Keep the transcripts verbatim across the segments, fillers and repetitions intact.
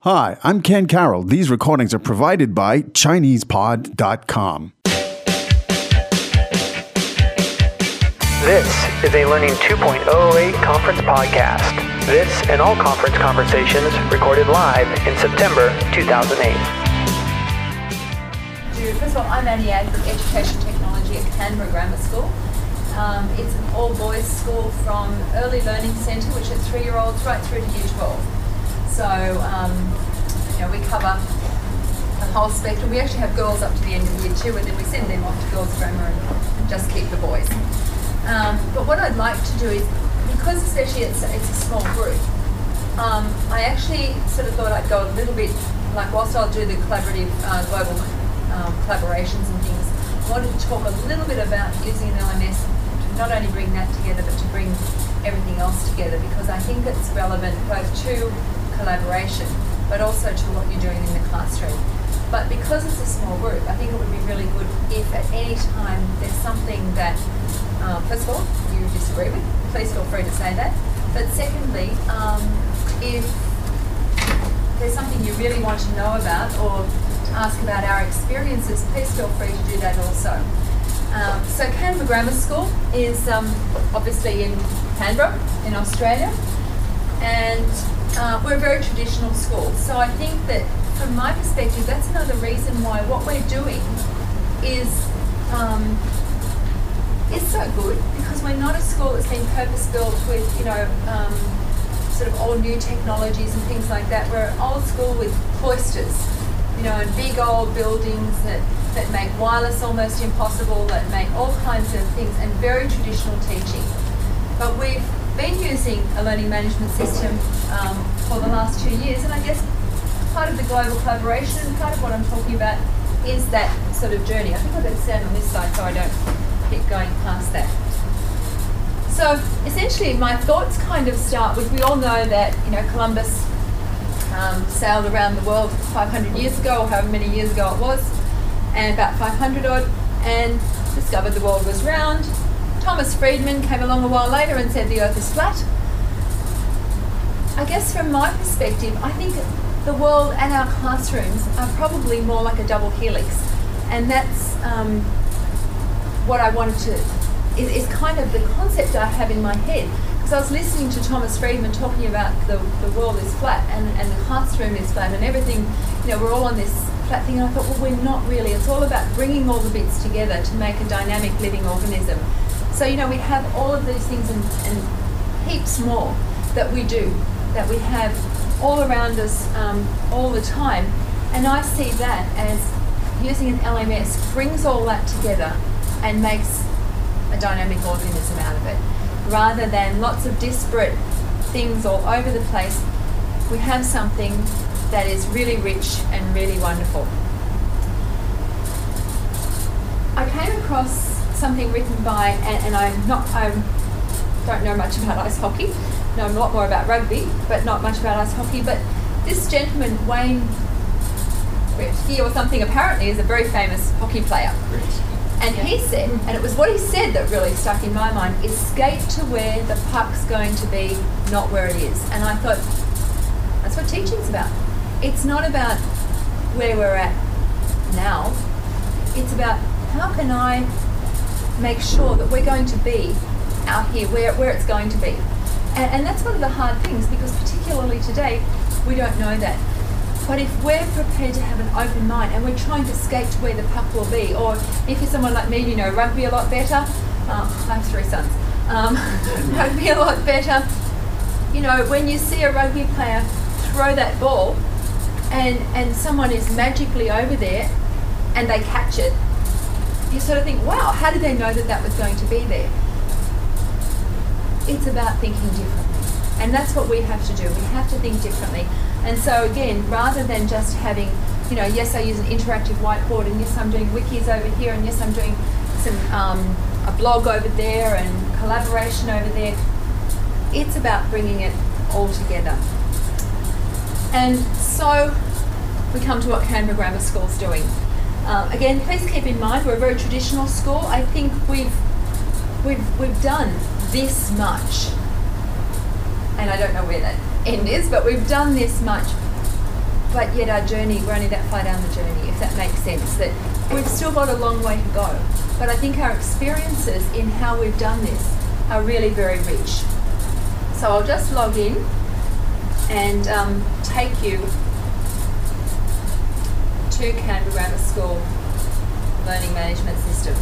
Hi, I'm Ken Carroll. These recordings are provided by Chinese pod dot com. This is a Learning two point oh eight conference podcast. This and all conference conversations recorded live in September two thousand eight. First of all, I'm Annie Ad from Education Technology at Canberra Grammar School. Um, it's an all-boys school from Early Learning Centre, which is three-year-olds right through to Year twelve. So, um, you know, we cover the whole spectrum. We actually have girls up to the end of Year two, and then we send them off to girls' grammar and, and just keep the boys. Um, but what I'd like to do is, because especially it's, it's a small group, um, I actually sort of thought I'd go a little bit, like whilst I'll do the collaborative uh, global um, collaborations and things, I wanted to talk a little bit about using an L M S to not only bring that together, but to bring everything else together, because I think it's relevant both to collaboration, but also to what you're doing in the classroom. But because it's a small group, I think it would be really good if at any time there's something that, um, first of all, you disagree with, please feel free to say that. But secondly, um, if there's something you really want to know about or to ask about our experiences, please feel free to do that also. Um, so Canberra Grammar School is um, obviously in Canberra, in Australia, and uh, we're a very traditional school. So I think that from my perspective, that's another reason why what we're doing is um, is so good, because we're not a school that's been purpose-built with, you know, um, sort of all new technologies and things like that. We're an old school with cloisters, you know, and big old buildings that, that make wireless almost impossible, that make all kinds of things, and very traditional teaching. But we've been using a learning management system um, for the last two years, and I guess part of the global collaboration and part of what I'm talking about is that sort of journey. I think I'll better stand on this side so I don't keep going past that. So essentially my thoughts kind of start with, we all know that, you know, Columbus um, sailed around the world five hundred years ago, or however many years ago it was, and about five hundred odd, and discovered the world was round. Thomas Friedman came along a while later and said the earth is flat. I guess from my perspective, I think the world and our classrooms are probably more like a double helix, and that's um, what I wanted to, is, is kind of the concept I have in my head. Because I was listening to Thomas Friedman talking about the, the world is flat and, and the classroom is flat and everything, you know, we're all on this flat thing, and I thought, well, we're not really. It's all about bringing all the bits together to make a dynamic living organism. So, you know, we have all of these things and, and heaps more that we do, that we have all around us um, all the time. And I see that as using an L M S brings all that together and makes a dynamic organism out of it. Rather than lots of disparate things all over the place, we have something that is really rich and really wonderful. I came across something written by, and, and I'm not, I don't know much about ice hockey, know a lot more about rugby, but not much about ice hockey. But this gentleman, Wayne Gretzky or something, apparently is a very famous hockey player. And he said, and it was what he said that really stuck in my mind, is skate to where the puck's going to be, not where it is. And I thought, that's what teaching's about. It's not about where we're at now. It's about how can I make sure that we're going to be out here where, where it's going to be. And, and that's one of the hard things, because particularly today, we don't know that. But if we're prepared to have an open mind and we're trying to skate to where the puck will be, or if you're someone like me, you know rugby a lot better, um, I have three sons, um, rugby a lot better, you know, when you see a rugby player throw that ball and, and someone is magically over there and they catch it, you sort of think, wow, how did they know that that was going to be there? It's about thinking differently. And that's what we have to do. We have to think differently. And so again, rather than just having, you know, yes, I use an interactive whiteboard, and yes, I'm doing wikis over here, and yes, I'm doing some um, a blog over there and collaboration over there. It's about bringing it all together. And so we come to what Canberra Grammar School's doing. Um, again, please keep in mind we're a very traditional school. I think we've we've we've done this much, and I don't know where that end is, but we've done this much but yet our journey, we're only that far down the journey, if that makes sense, that we've still got a long way to go. But I think our experiences in how we've done this are really very rich. So I'll just log in and um, take you to Canberra Grammar School Learning Management System.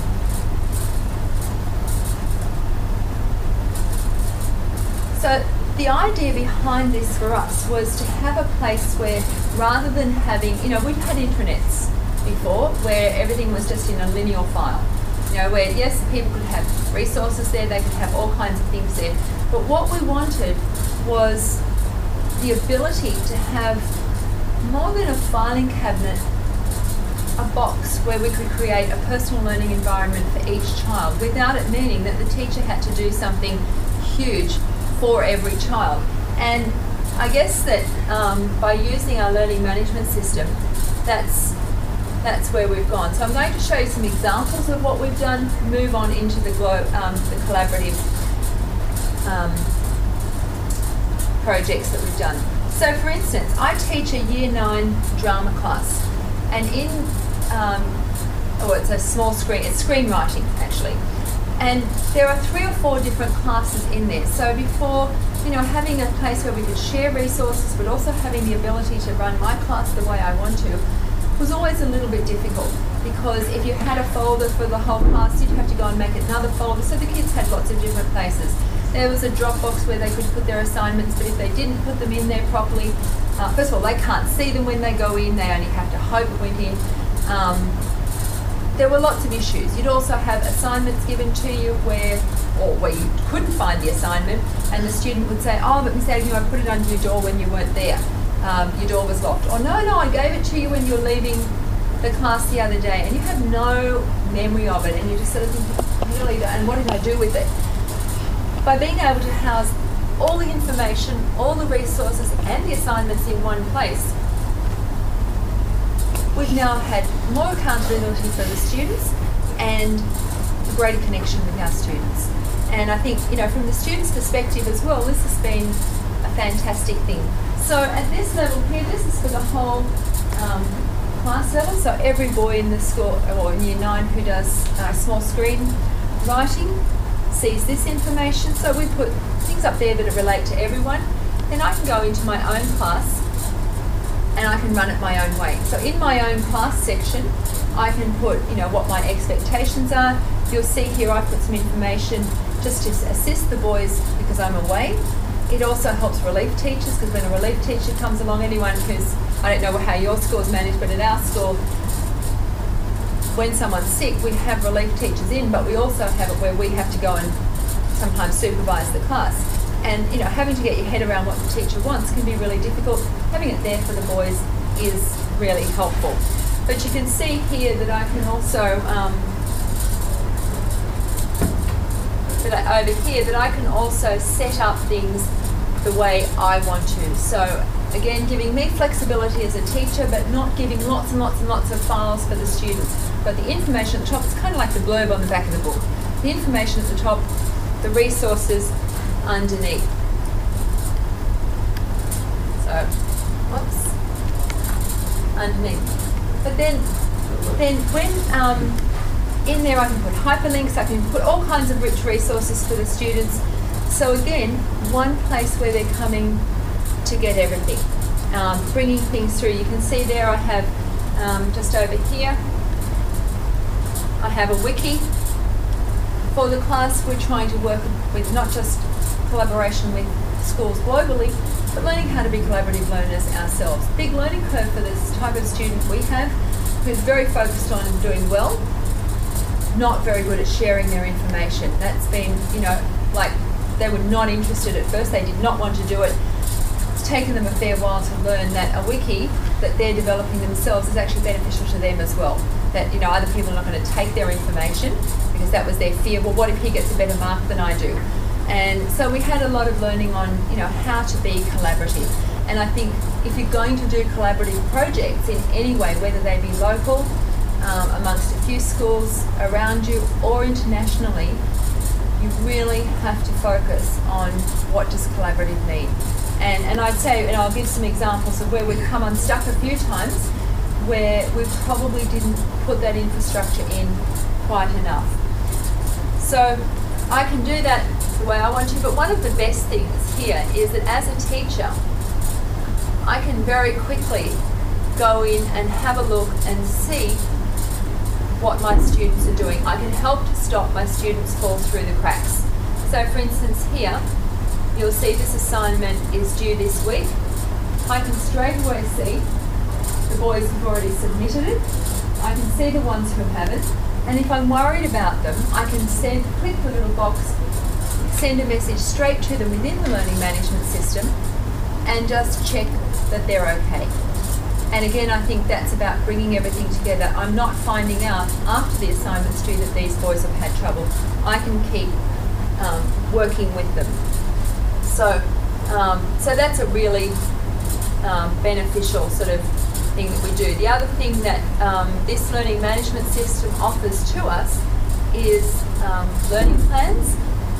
So the idea behind this for us was to have a place where, rather than having, you know, we've had intranets before where everything was just in a linear file. You know, where yes, people could have resources there, they could have all kinds of things there. But what we wanted was the ability to have more than a filing cabinet, a box where we could create a personal learning environment for each child without it meaning that the teacher had to do something huge for every child. And I guess that um, by using our learning management system, that's that's where we've gone. So I'm going to show you some examples of what we've done, move on into the, glo- um, the collaborative um, projects that we've done. So for instance, I teach a year nine drama class, and in, um, oh it's a small screen, it's screenwriting actually. And there are three or four different classes in there. So before, you know, having a place where we could share resources, but also having the ability to run my class the way I want to, was always a little bit difficult, because if you had a folder for the whole class, you'd have to go and make another folder. So the kids had lots of different places. There was a Dropbox where they could put their assignments, but if they didn't put them in there properly, uh, first of all, they can't see them when they go in, they only have to hope it went in. Um, there were lots of issues. You'd also have assignments given to you where, or where you couldn't find the assignment, and the student would say, oh, but Miss Agnew, I put it under your door when you weren't there. Um, your door was locked. Or no, no, I gave it to you when you were leaving the class the other day, and you have no memory of it, and you just sort of think, really, and what did I do with it? By being able to house all the information, all the resources, and the assignments in one place, we've now had more accountability for the students and a greater connection with our students. And I think, you know, from the students' perspective as well, this has been a fantastic thing. So at this level here, this is for the whole um, class level. So every boy in the school, or in year nine, who does uh, small screen writing sees this information. So we put things up there that relate to everyone. Then I can go into my own class and I can run it my own way. So in my own class section, I can put, you know, what my expectations are. You'll see here I put some information just to assist the boys because I'm away. It also helps relief teachers, because when a relief teacher comes along, anyone who's, I don't know how your school is managed, but at our school, when someone's sick, we have relief teachers in, but we also have it where we have to go and sometimes supervise the class. And, you know, having to get your head around what the teacher wants can be really difficult. Having it there for the boys is really helpful. But you can see here that I can also, um, that I, over here, that I can also set up things the way I want to. So again, giving me flexibility as a teacher, but not giving lots and lots and lots of files for the students. But the information at the top is kind of like the blurb on the back of the book. The information at the top, the resources underneath. So, whoops, underneath. But then, then when um, in there I can put hyperlinks, I can put all kinds of rich resources for the students. So again, one place where they're coming to get everything, um, bringing things through. You can see there I have, um, just over here, I have a wiki. For the class, we're trying to work with not just collaboration with schools globally, but learning how to be collaborative learners ourselves. Big learning curve for this type of student we have, who's very focused on doing well, not very good at sharing their information. That's been, you know, like they were not interested at first, they did not want to do it. It's taken them a fair while to learn that a wiki that they're developing themselves is actually beneficial to them as well. That, you know, other people are not going to take their information because that was their fear. Well, what if he gets a better mark than I do? And so we had a lot of learning on, you know, how to be collaborative. And I think if you're going to do collaborative projects in any way, whether they be local, um, amongst a few schools around you, or internationally, you really have to focus on what does collaborative mean. And, and I'd say, and I'll give some examples of where we've come unstuck a few times, where we probably didn't put that infrastructure in quite enough. So I can do that the way I want to, but one of the best things here is that as a teacher, I can very quickly go in and have a look and see what my students are doing. I can help to stop my students fall through the cracks. So for instance here, you'll see this assignment is due this week. I can straight away see the boys who've already submitted it. I can see the ones who haven't. And if I'm worried about them, I can send, click the little box, send a message straight to them within the learning management system and just check that they're okay. And again, I think that's about bringing everything together. I'm not finding out after the assignment's due that these boys have had trouble. I can keep um, working with them. So, um, so that's a really um, beneficial sort of thing that we do. The other thing that um, this learning management system offers to us is um, learning plans.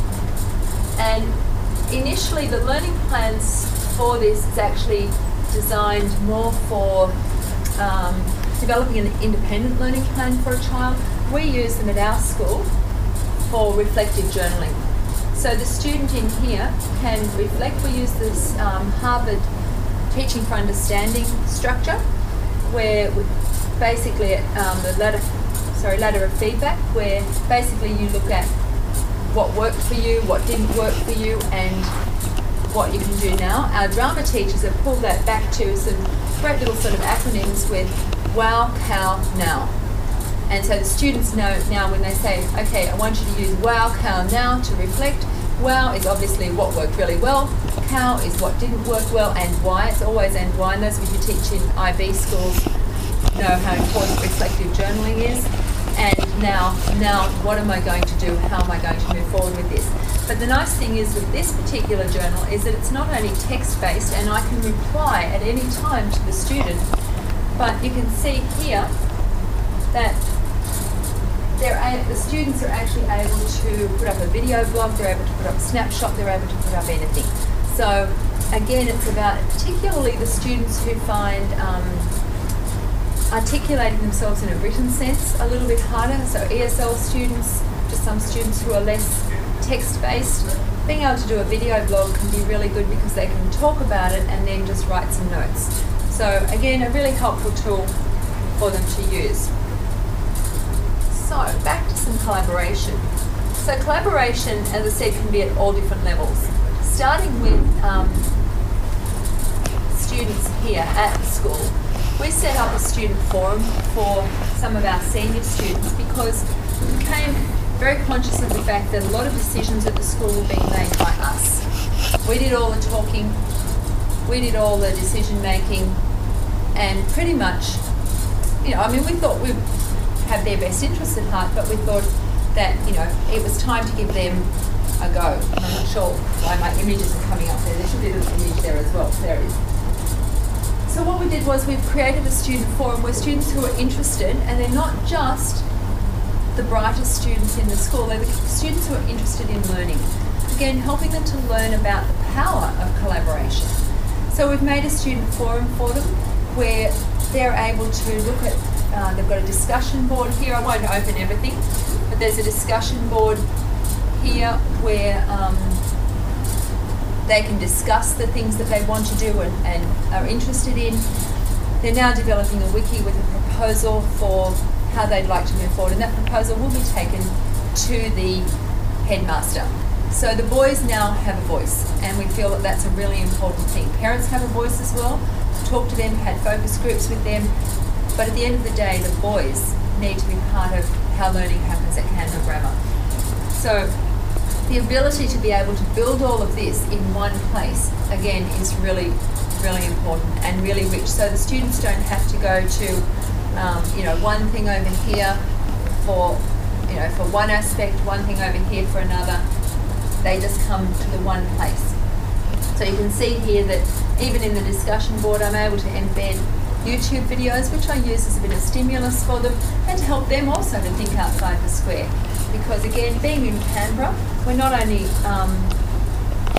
And initially, the learning plans for this is actually designed more for um, developing an independent learning plan for a child. We use them at our school for reflective journaling. So the student in here can reflect. We use this um, Harvard Teaching for Understanding structure, where we basically um, the ladder, sorry, ladder of feedback, where basically you look at what worked for you, what didn't work for you, and what you can do now. Our drama teachers have pulled that back to some great little sort of acronyms with WOW, COW, NOW. And so the students know now when they say, okay, I want you to use WOW, COW, NOW to reflect. WOW is obviously what worked really well. COW is what didn't work well and why. It's always and why. And those of you who teach in I B schools know how important reflective journaling is. And now, now, what am I going to do? How am I going to move forward with this? But the nice thing is with this particular journal is that it's not only text-based, and I can reply at any time to the student, but you can see here that they're a, the students are actually able to put up a video blog, they're able to put up a snapshot, they're able to put up anything. So again, it's about particularly the students who find um, articulating themselves in a written sense a little bit harder. So E S L students, just some students who are less text-based, being able to do a video blog can be really good because they can talk about it and then just write some notes. So again, a really helpful tool for them to use. So back to some collaboration. So collaboration, as I said, can be at all different levels. Starting with um, students here at the school, we set up a student forum for some of our senior students because we became very conscious of the fact that a lot of decisions at the school were being made by us. We did all the talking, we did all the decision making, and pretty much, you know, I mean, we thought we have their best interests at heart, but we thought that, you know, it was time to give them a go. And I'm not sure why my images are coming up there. There should be a little image there as well. There it is. So what we did was we've created a student forum where students who are interested, and they're not just the brightest students in the school, they're the students who are interested in learning. Again, helping them to learn about the power of collaboration. So we've made a student forum for them where they're able to look at, uh, they've got a discussion board here. I won't open everything, but there's a discussion board here where um, they can discuss the things that they want to do and, and are interested in. They're now developing a wiki with a proposal for how they'd like to move forward, and that proposal will be taken to the headmaster. So the boys now have a voice, and we feel that that's a really important thing. Parents have a voice as well. Talk to them, had focus groups with them, but at the end of the day, the boys need to be part of how learning happens at Canberra Grammar. So the ability to be able to build all of this in one place, again, is really, really important and really rich. So the students don't have to go to Um, you know, one thing over here for, you know, for one aspect, one thing over here for another. They just come to the one place. So you can see here that even in the discussion board, I'm able to embed YouTube videos, which I use as a bit of stimulus for them and to help them also to think outside the square. Because again, being in Canberra, we're not only um,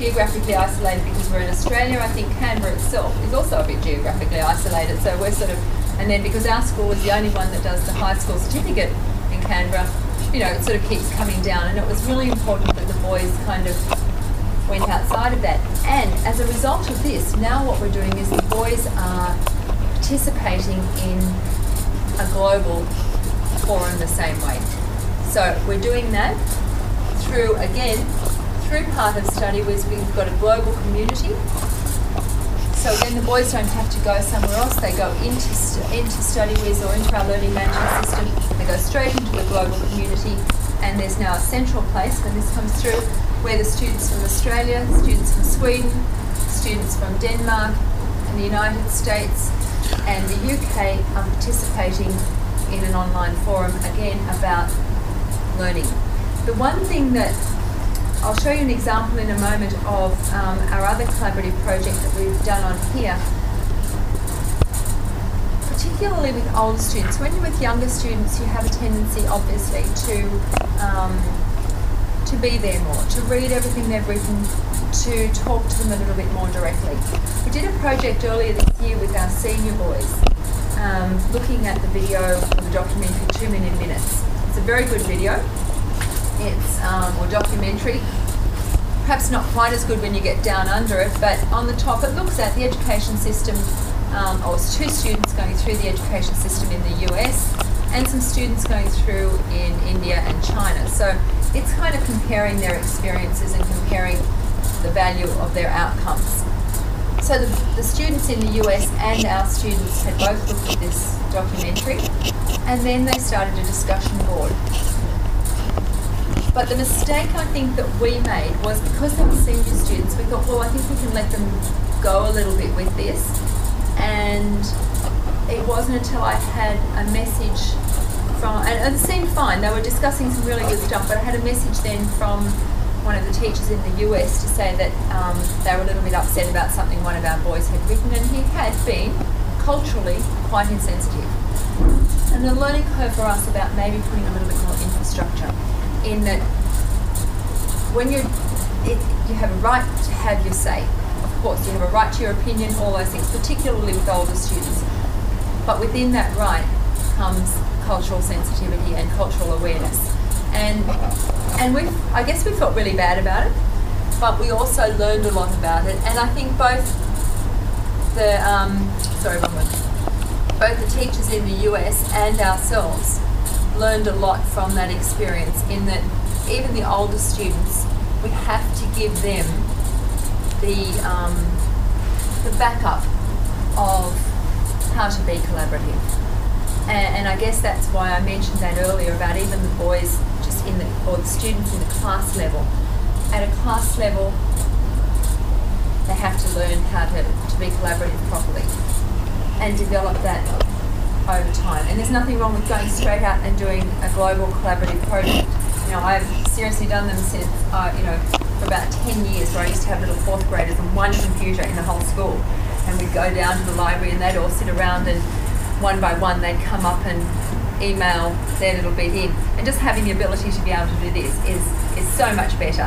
geographically isolated because we're in Australia. I think Canberra itself is also a bit geographically isolated. So we're sort of, and then because our school is the only one that does the high school certificate in Canberra, you know, it sort of keeps coming down. And it was really important that the boys kind of went outside of that. And as a result of this, now what we're doing is the boys are participating in a global forum the same way. So we're doing that through, again, through part of StudyWiz, we've got a global community. So again, the boys don't have to go somewhere else. They go into into StudyWiz or into our learning management system. They go straight into the global community, and there's now a central place when this comes through, where the students from Australia, students from Sweden, students from Denmark and the United States and the U K are participating in an online forum, again, about learning. The one thing that I'll show you an example in a moment of um, our other collaborative project that we've done on here, particularly with older students. When you're with younger students, you have a tendency, obviously, to um, to be there more, to read everything they've written, to talk to them a little bit more directly. We did a project earlier this year with our senior boys, um, looking at the video of the documentary Two Million Minutes. It's a very good video. It's um, or documentary. Perhaps not quite as good when you get down under it, but on the top it looks at the education system, um, or it's two students going through the education system in the U S and some students going through in India and China. So it's kind of comparing their experiences and comparing the value of their outcomes. So the, the students in the U S and our students had both looked at this documentary, and then they started a discussion board. But the mistake I think that we made was, because they were senior students, we thought, well, I think we can let them go a little bit with this. And it wasn't until I had a message from, and it seemed fine, they were discussing some really good stuff, but I had a message then from one of the teachers in the U S to say that um, they were a little bit upset about something one of our boys had written, and he had been culturally quite insensitive. And the learning curve for us about maybe putting a little bit more infrastructure in that when you're, it, you have a right to have your say. Of course, you have a right to your opinion, all those things, particularly with older students. But within that right comes cultural sensitivity and cultural awareness. And and we, I guess we felt really bad about it, but we also learned a lot about it. And I think both the, um, sorry, one more. both the teachers in the U S and ourselves learned a lot from that experience, in that even the older students, we have to give them the um, the backup of how to be collaborative. And, and I guess that's why I mentioned that earlier about even the boys just in the, or the students in the class level. At a class level, they have to learn how to, to be collaborative properly and develop that over time. And there's nothing wrong with going straight out and doing a global collaborative project. You know, I've seriously done them since, uh, you know, for about ten years, where I used to have little fourth graders and one computer in the whole school. And we'd go down to the library and they'd all sit around, and one by one they'd come up and email their little bit in. And just having the ability to be able to do this is, is so much better.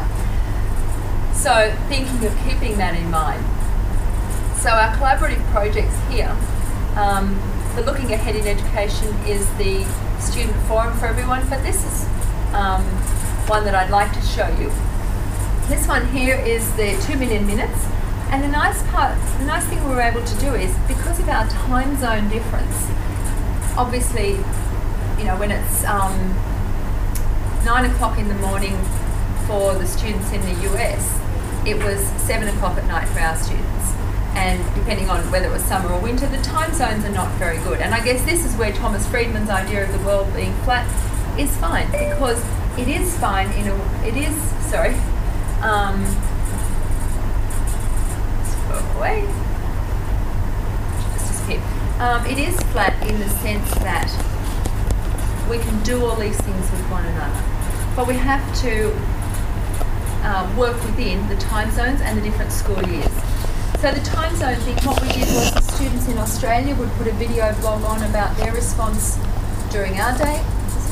So thinking of keeping that in mind. So our collaborative projects here, um, the Looking Ahead in Education is the student forum for everyone, but this is um, one that I'd like to show you. This one here is the two million minutes, and the nice part, the nice thing we were able to do is, because of our time zone difference, obviously, you know, when it's um, nine o'clock in the morning for the students in the U S, it was seven o'clock at night for our students. And depending on whether it was summer or winter, the time zones are not very good. And I guess this is where Thomas Friedman's idea of the world being flat is fine, because it is fine in a, it is, sorry, um, let's go away, just disappear. Um, it is flat in the sense that we can do all these things with one another, but we have to uh, work within the time zones and the different school years. So the time zone thing, what we did was the students in Australia would put a video blog on about their response during our day. Is this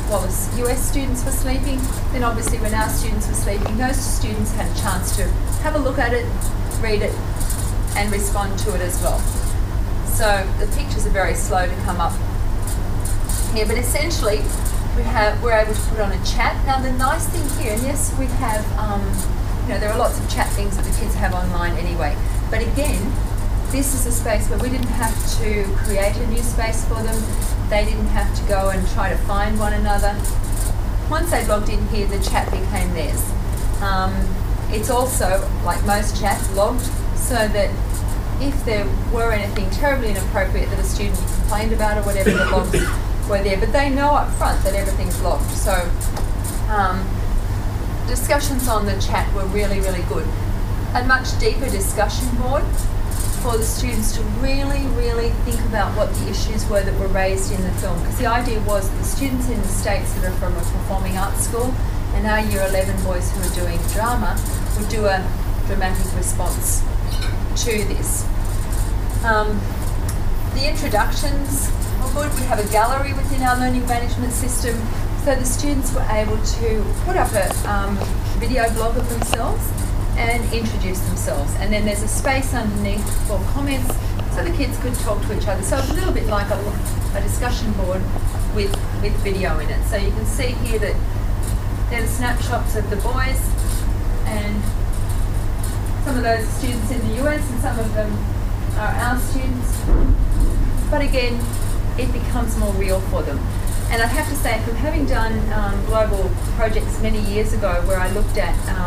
while the U S students were sleeping. Then obviously when our students were sleeping, those students had a chance to have a look at it, read it, and respond to it as well. So the pictures are very slow to come up here, but essentially we have, we're able to put on a chat. Now the nice thing here, and yes, we have, um, you know, there are lots of chat things that the kids have online anyway, but again, this is a space where we didn't have to create a new space for them. They didn't have to go and try to find one another. Once they logged in here, the chat became theirs. Um, it's also, like most chats, logged so that if there were anything terribly inappropriate that a student complained about or whatever, the logs were there. But they know up front that everything's logged. So um, discussions on the chat were really, really good. A much deeper discussion board for the students to really, really think about what the issues were that were raised in the film. Because the idea was that the students in the States that are from a performing arts school and our year eleven boys who are doing drama would do a dramatic response to this. Um, the introductions were good. We have a gallery within our learning management system, so the students were able to put up a um, video blog of themselves and introduce themselves. And then there's a space underneath for comments so the kids could talk to each other. So it's a little bit like a, a discussion board with, with video in it. So you can see here that there's snapshots of the boys and some of those students in the U S and some of them are our students. But again, it becomes more real for them. And I have to say, from having done um, global projects many years ago where I looked at, um,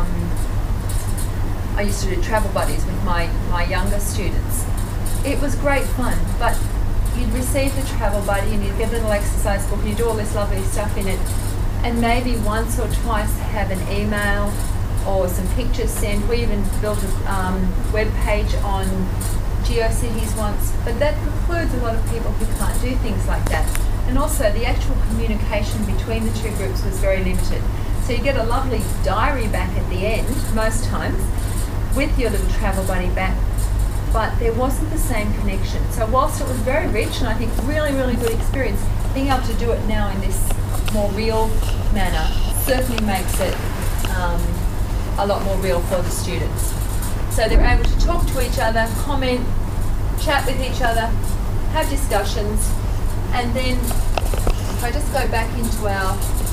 I used to do travel buddies with my, my younger students. It was great fun, but you'd receive the travel buddy and you'd get a little exercise book and you'd do all this lovely stuff in it, and maybe once or twice have an email or some pictures sent. We even built a um, web page on GeoCities once, but that precludes a lot of people who can't do things like that. And also the actual communication between the two groups was very limited. So you get a lovely diary back at the end, most times, with your little travel buddy back, but there wasn't the same connection. So whilst it was very rich and I think really, really good experience, being able to do it now in this more real manner certainly makes it um, a lot more real for the students. So they're able to talk to each other, comment, chat with each other, have discussions, and then if I just go back into our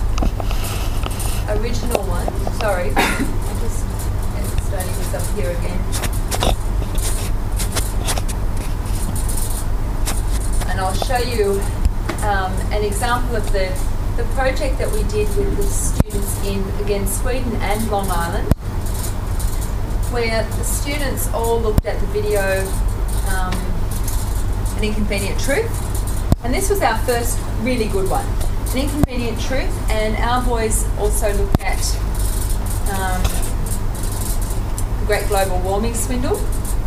original one, sorry, I'm just starting this up here again. And I'll show you um, an example of the, the project that we did with the students in, again, Sweden and Long Island, where the students all looked at the video um, An Inconvenient Truth. And this was our first really good one, An Inconvenient Truth, and our boys also looked at um, the Great Global Warming Swindle.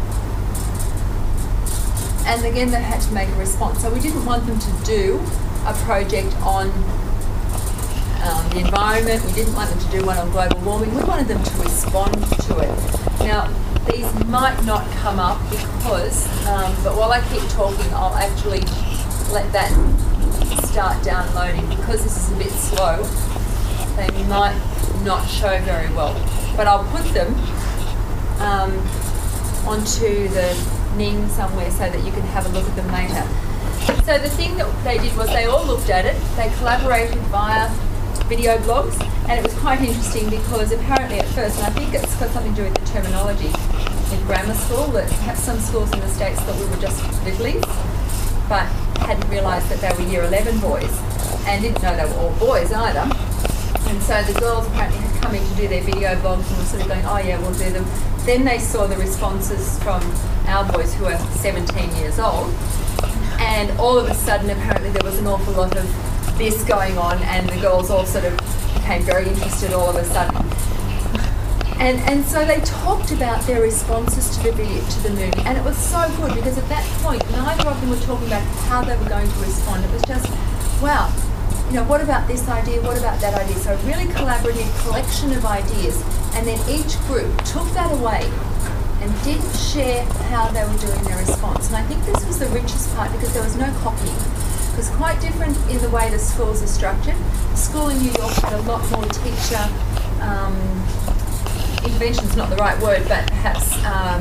And again, they had to make a response. So we didn't want them to do a project on um, the environment. We didn't want them to do one on global warming. We wanted them to respond to it. Now, these might not come up because, um, but while I keep talking, I'll actually let that start downloading. Because this is a bit slow, they might not show very well. But I'll put them um, onto the Ning somewhere so that you can have a look at them later. So the thing that they did was they all looked at it, they collaborated via video blogs, and it was quite interesting because apparently at first, and I think it's got something to do with the terminology in grammar school, that perhaps some schools in the States thought we were just littlelies, but hadn't realised that they were year eleven boys, and didn't know they were all boys either. And so the girls apparently had come in to do their video blogs and were sort of going, oh yeah, we'll do them. Then they saw the responses from our boys who are seventeen years old, and all of a sudden apparently there was an awful lot of this going on, and the girls all sort of became very interested all of a sudden. And and so they talked about their responses to the video, to the movie, and it was so good because at that point neither of them were talking about how they were going to respond. It was just, wow, you know, what about this idea, what about that idea? So a really collaborative collection of ideas, and then each group took that away and didn't share how they were doing their response. And I think this was the richest part because there was no copying. was quite different in the way the schools are structured. School in New York had a lot more teacher um, intervention's not the right word, but perhaps um,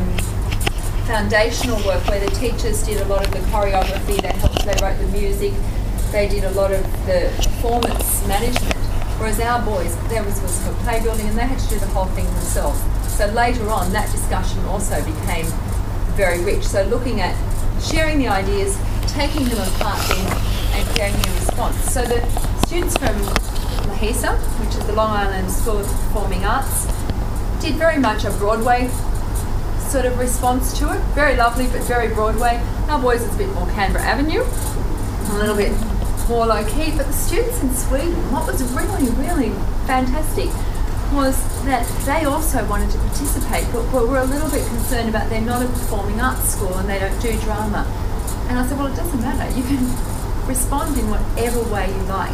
foundational work where the teachers did a lot of the choreography, they helped, they wrote the music, they did a lot of the performance management. Whereas our boys, there was what's called play building, and they had to do the whole thing themselves. So later on, that discussion also became very rich. So looking at sharing the ideas, taking them apart then, and creating a response. So the students from LAHISA, which is the Long Island School of Performing Arts, did very much a Broadway sort of response to it. Very lovely, but very Broadway. Our boys, it's a bit more Canberra Avenue, a little bit more low-key. But the students in Sweden, what was really, really fantastic was that they also wanted to participate, but were a little bit concerned about they're not a performing arts school and they don't do drama. And I said, well, it doesn't matter. You can respond in whatever way you like.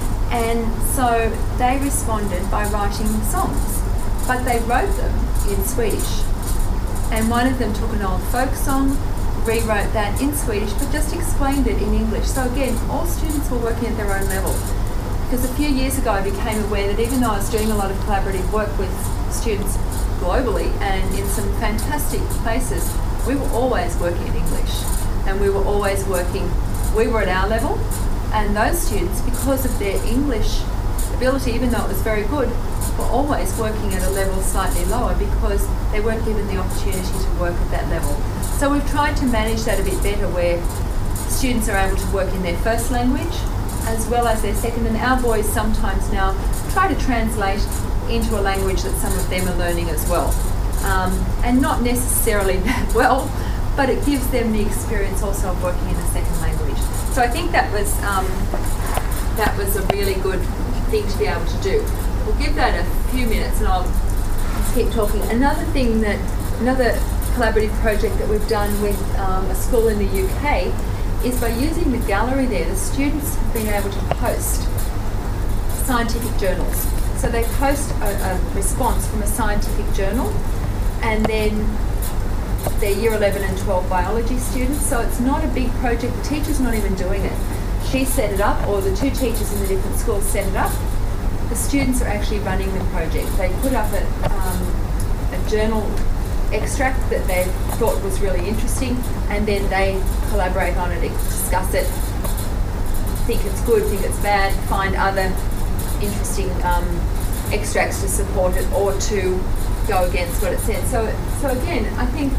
And so they responded by writing songs, but they wrote them in Swedish. And one of them took an old folk song, rewrote that in Swedish, but just explained it in English. So again, all students were working at their own level. Because a few years ago I became aware that even though I was doing a lot of collaborative work with students globally and in some fantastic places, we were always working in English. And we were always working, we were at our level, and those students, because of their English ability, even though it was very good, were always working at a level slightly lower because they weren't given the opportunity to work at that level. So we've tried to manage that a bit better, where students are able to work in their first language as well as their second, and our boys sometimes now try to translate into a language that some of them are learning as well. Um, and not necessarily that well, but it gives them the experience also of working in a second language. So I think that was um, that was a really good thing to be able to do. We'll give that a few minutes and I'll just keep talking. Another thing that, another collaborative project that we've done with um, a school in the U K is by using the gallery there, the students have been able to post scientific journals. So they post a, a response from a scientific journal, and then they're year eleven and twelve biology students, so it's not a big project, the teacher's not even doing it. She set it up, or the two teachers in the different schools set it up. The students are actually running the project. They put up a, um, a journal extract that they thought was really interesting, and then they collaborate on it, discuss it, think it's good, think it's bad, find other interesting um, extracts to support it or to go against what it said. So, so again, I think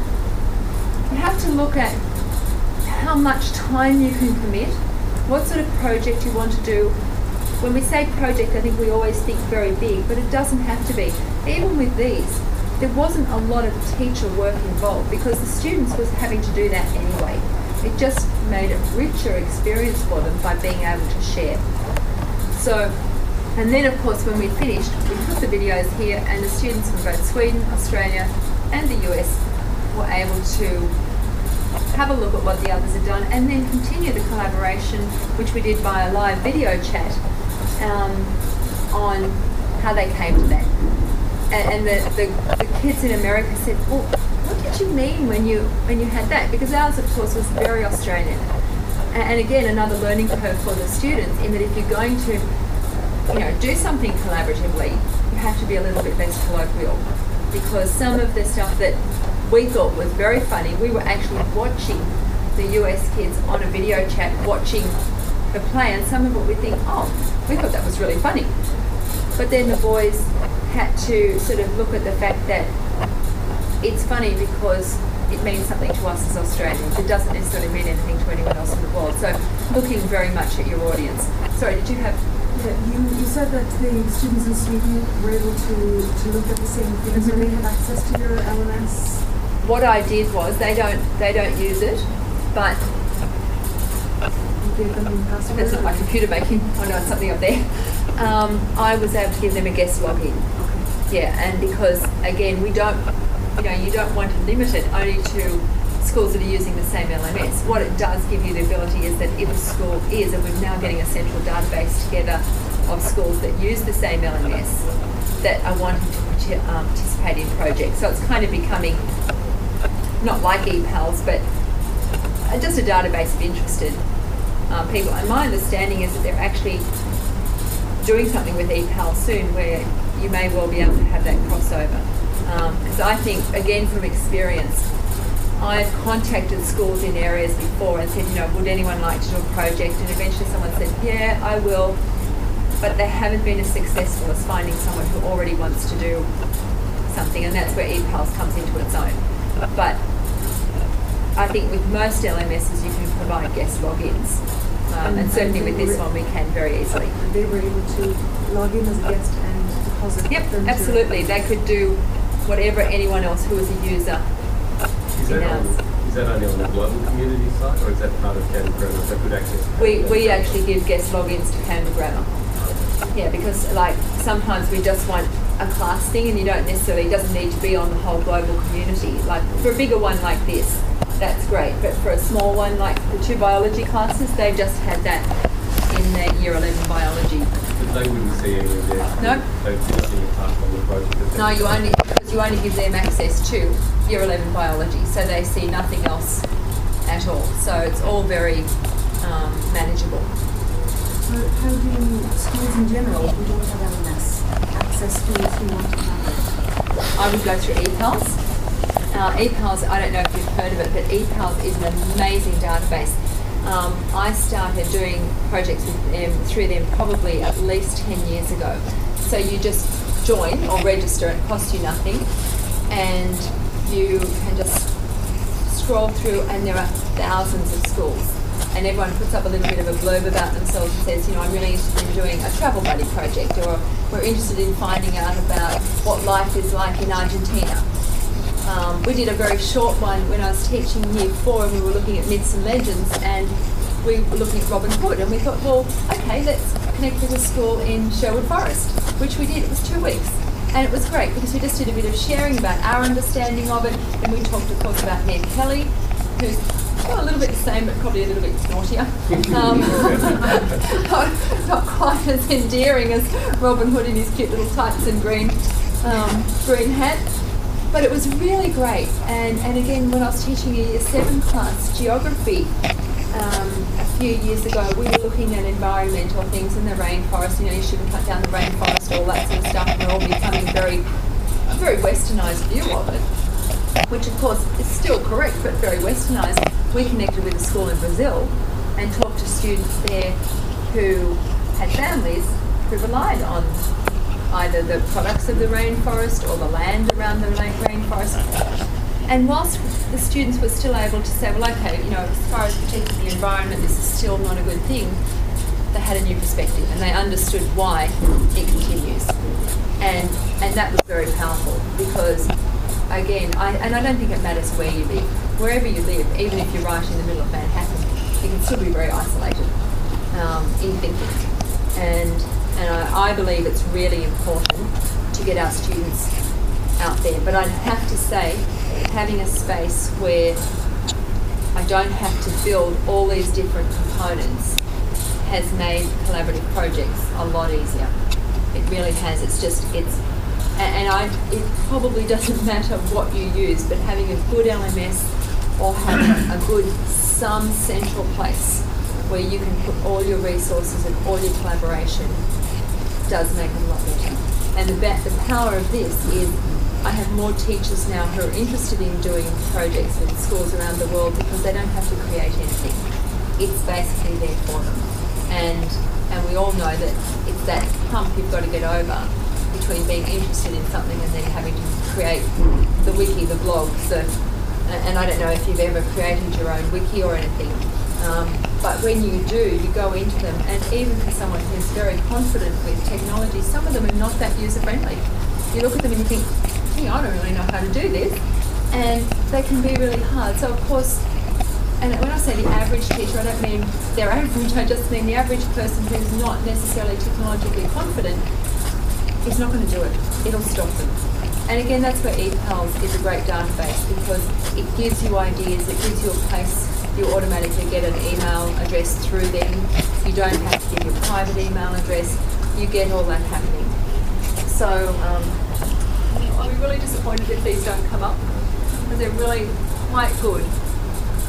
you have to look at how much time you can commit, what sort of project you want to do. When we say project, I think we always think very big, but it doesn't have to be. Even with these, there wasn't a lot of teacher work involved because the students was having to do that anyway. It just made a richer experience for them by being able to share. So, and then of course when we finished, we put the videos here, and the students from both Sweden, Australia and the U S were able to have a look at what the others had done and then continue the collaboration, which we did by a live video chat um, on how they came to that. And, and the, the, the kids in America said, well, what did you mean when you when you had that? Because ours, of course, was very Australian. And, and again, another learning curve for the students, in that if you're going to, you know, do something collaboratively, you have to be a little bit less colloquial. Because some of the stuff that we thought was very funny, we were actually watching the U S kids on a video chat, watching the play, and some of it we think, oh, we thought that was really funny. But then the boys had to sort of look at the fact that it's funny because it means something to us as Australians. It doesn't necessarily mean anything to anyone else in the world. So looking very much at your audience. Sorry, did you have... Yeah, you, you said that the students in Sweden were able to, to look at the same things. Mm-hmm. Do they have access to your L M S? What I did was, they don't they don't use it, but You gave them the password? that's not my computer making, oh no, it's something up there. Um, I was able to give them a guest login. Okay. Yeah, and because again, we don't, you know, you don't want to limit it only to schools that are using the same L M S. What it does give you the ability is that if a school is, and we're now getting a central database together of schools that use the same L M S, that are wanting to um, participate in projects. So it's kind of becoming not like ePals, but just a database of interested uh, people. And my understanding is that they're actually doing something with ePAL soon where you may well be able to have that crossover. Because um, I think, again, from experience, I've contacted schools in areas before and said, you know, would anyone like to do a project? And eventually someone said, yeah, I will. But they haven't been as successful as finding someone who already wants to do something, and that's where ePALS comes into its own. But I think with most L M Ss you can provide guest logins, um, and, and certainly with this one we can very easily. And they were able to log in as a guest and deposit. Yep, absolutely. They could do whatever anyone else who is a user. Is that, on, is that only on the global community site, or is that part of Canberra Grammar that could access? We we actually give guest logins to Canberra Grammar. Yeah, because like sometimes we just want a class thing, and you don't necessarily, it doesn't need to be on the whole global community. Like for a bigger one like this, that's great. But for a small one like the two biology classes, they just had that in their year eleven biology. But they wouldn't see any of their. No. They'd see nothing apart from the project. No, you only because you only give them access to year eleven biology, so they see nothing else at all. So it's all very um, manageable. So how do schools in general who don't have L M S access to if you want to have it? I would go through ePALS. Uh, ePALS, I don't know if you've heard of it, but ePALS is an amazing database. Um, I started doing projects with them, through them probably at least ten years ago. So you just join or register, it costs you nothing, and you can just scroll through, and there are thousands of schools. And everyone puts up a little bit of a blurb about themselves and says, you know, I'm really interested in doing a travel buddy project, or we're interested in finding out about what life is like in Argentina. Um, we did a very short one when I was teaching year four, and we were looking at myths and legends, and we were looking at Robin Hood, and we thought, well, okay, let's connect with a school in Sherwood Forest, which we did. It was two weeks. And it was great because we just did a bit of sharing about our understanding of it, and we talked, of course, about Ned Kelly, who's well, a little bit the same, but probably a little bit naughtier. Um, not, not quite as endearing as Robin Hood in his cute little tights and green um, green hat. But it was really great. And, and again, when I was teaching a year seven class geography um, a few years ago, we were looking at environmental things in the rainforest. You know, you shouldn't cut down the rainforest, all that sort of stuff. And we're all becoming very, a very westernised view of it, which of course is still correct, but very westernised. We connected with a school in Brazil and talked to students there who had families who relied on either the products of the rainforest or the land around the rainforest. And whilst the students were still able to say, well, okay, you know, as far as protecting the environment, this is still not a good thing, they had a new perspective and they understood why it continues. And and that was very powerful because, again, I, and I don't think it matters where you live. Wherever you live, even if you're right in the middle of Manhattan, you can still be very isolated um, in thinking. And and I, I believe it's really important to get our students out there. But I'd have to say, having a space where I don't have to build all these different components has made collaborative projects a lot easier. It really has. It's just, it's, and I, it probably doesn't matter what you use, but having a good L M S or having a good, some central place where you can put all your resources and all your collaboration does make it a lot better. And the, be- the power of this is I have more teachers now who are interested in doing projects with schools around the world because they don't have to create anything. It's basically there for them. And and we all know that it's that hump you've got to get over between being interested in something and then having to create the wiki, the blogs, the, and I don't know if you've ever created your own wiki or anything, um, but when you do, you go into them, and even for someone who's very confident with technology, some of them are not that user-friendly. You look at them and you think, gee, I don't really know how to do this, and they can be really hard. So of course, and when I say the average teacher, I don't mean their average, I just mean the average person who's not necessarily technologically confident is not going to do it. It'll stop them. And again, that's where ePALS is a great database because it gives you ideas, it gives you a place, you automatically get an email address through them. You don't have to give your private email address. You get all that happening. So um, I'll be really disappointed if these don't come up because they're really quite good.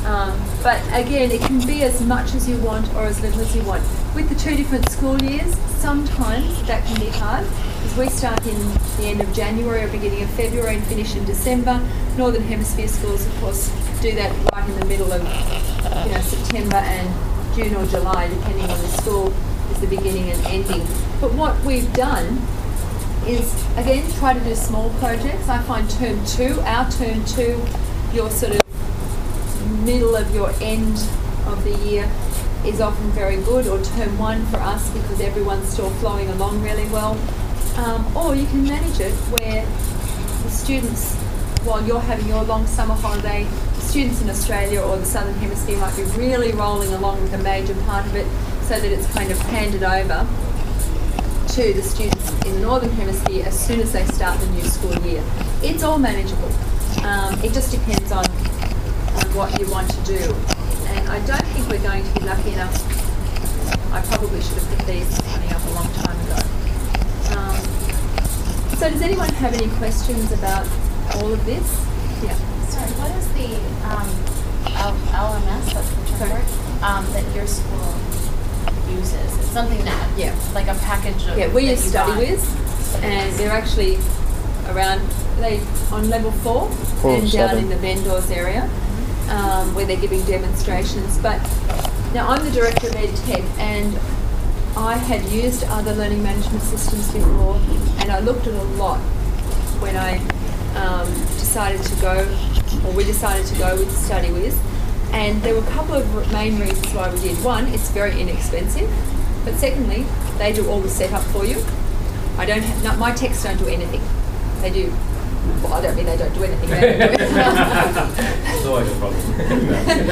Um, but again, it can be as much as you want or as little as you want. With the two different school years, sometimes that can be hard, because we start in the end of January or beginning of February and finish in December. Northern Hemisphere schools, of course, do that right in the middle of, you know, September and June or July, depending on the school, is the beginning and ending. But what we've done is, again, try to do small projects. I find term two, our term two, your sort of middle of your end of the year is often very good, or term one for us, because everyone's still flowing along really well. Um, or you can manage it where the students, while you're having your long summer holiday, the students in Australia or the Southern Hemisphere might be really rolling along with a major part of it, so that it's kind of handed over to the students in the Northern Hemisphere as soon as they start the new school year. It's all manageable. Um, it just depends on, on what you want to do. And I don't think we're going to be lucky enough. I probably should have put these coming up a long time ago. Um, so does anyone have any questions about all of this? Yeah. Sorry, what is the um, L M S, that's the term word, um, that your school uses? It's something that, yeah, like a package of. Yeah, we use StudyWiz, and they're actually around, they on level four, four and down seven. In the vendors area, um, where they're giving demonstrations. But now I'm the director of EdTech, and I had used other learning management systems before, and I looked at a lot when I um, decided to go, or we decided to go with StudyWiz. And there were a couple of main reasons why we did. One, it's very inexpensive, but secondly, they do all the setup for you. I don't have, no, my texts don't do anything. They do, well, I don't mean they don't do anything. They don't do it. It's always a problem.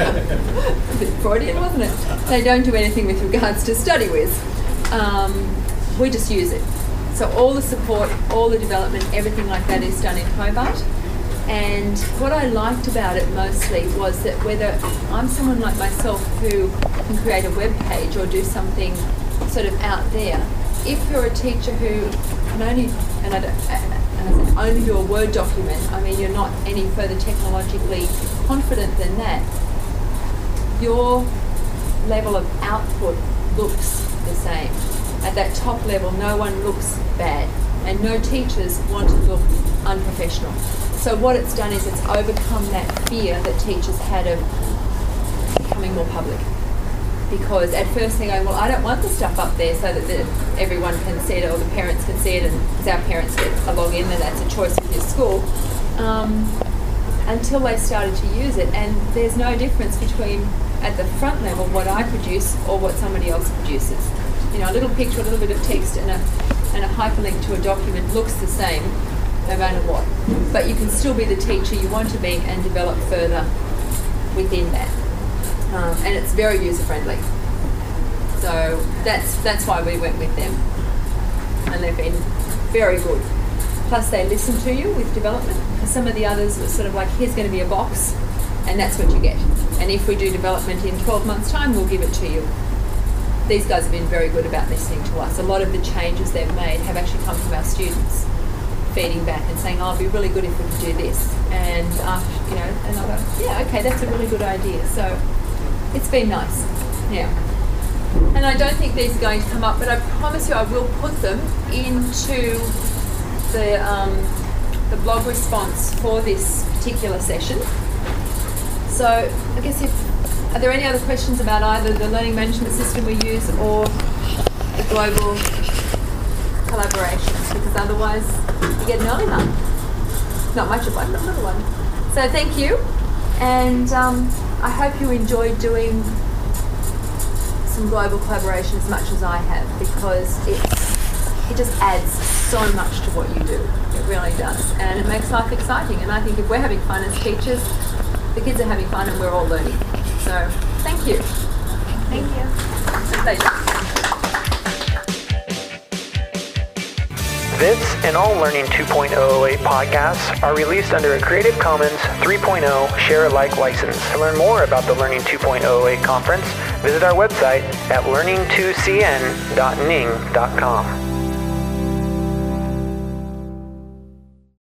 A bit Freudian, wasn't it? They don't do anything with regards to StudyWiz. Um, we just use it. So all the support, all the development, everything like that is done in Hobart. And what I liked about it mostly was that whether I'm someone like myself who can create a web page or do something sort of out there, if you're a teacher who can only, and I, don't, and I say only do a Word document, I mean you're not any further technologically confident than that, your level of output looks the same. At that top level, no one looks bad, and no teachers want to look unprofessional. So what it's done is it's overcome that fear that teachers had of becoming more public. Because at first they're going, well, I don't want the stuff up there so that the, everyone can see it or the parents can see it, and because our parents get a login and that's a choice with your school. Um, until they started to use it, and there's no difference between at the front level what I produce or what somebody else produces. You know, a little picture, a little bit of text, and a and a hyperlink to a document looks the same no matter what. But you can still be the teacher you want to be and develop further within that. Um, and it's very user-friendly. So that's that's why we went with them. And they've been very good. Plus they listen to you with development, because some of the others were sort of like, here's going to be a box, and that's what you get. And if we do development in twelve months' time, we'll give it to you. These guys have been very good about listening to us. A lot of the changes they've made have actually come from our students feeding back and saying, oh, it'd be really good if we could do this. And, uh, you know, and I'll go, yeah, okay, that's a really good idea. So it's been nice, yeah. And I don't think these are going to come up, but I promise you I will put them into the, um, the blog response for this particular session. So I guess if, are there any other questions about either the learning management system we use or the global collaborations? Because otherwise you get an early one. Not much of one, but a little one. So thank you, and um, I hope you enjoyed doing some global collaboration as much as I have, because it's, it just adds so much to what you do. It really does, and it makes life exciting. And I think if we're having fun as teachers, the kids are having fun and we're all learning. So, thank you. Thank you. Pleasure. This and all Learning two point oh eight podcasts are released under a Creative Commons three point oh Share Alike license. To learn more about the Learning two point oh eight conference, visit our website at learning two c n dot ning dot com.